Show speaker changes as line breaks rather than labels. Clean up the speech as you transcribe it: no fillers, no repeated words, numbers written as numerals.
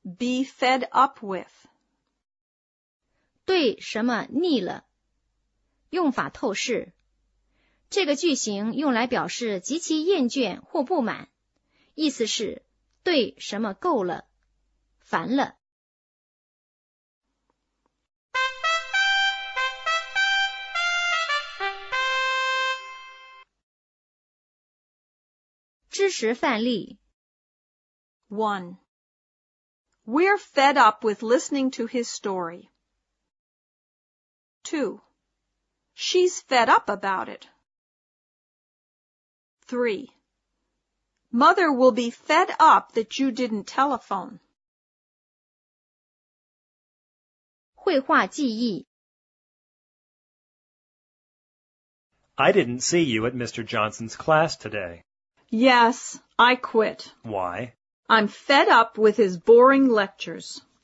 be fed up with.
对什么腻了，用法透视。这个句型用来表示极其厌倦或不满，意思是对什么够了，烦了。知识范例
1. We're fed up with listening to his story. 2. She's fed up about it. 3. Mother will be fed up that you didn't telephone.
绘画记忆
I didn't see you at Mr. Johnson's class today.
Yes, I quit.
Why?
I'm fed up with his boring lectures.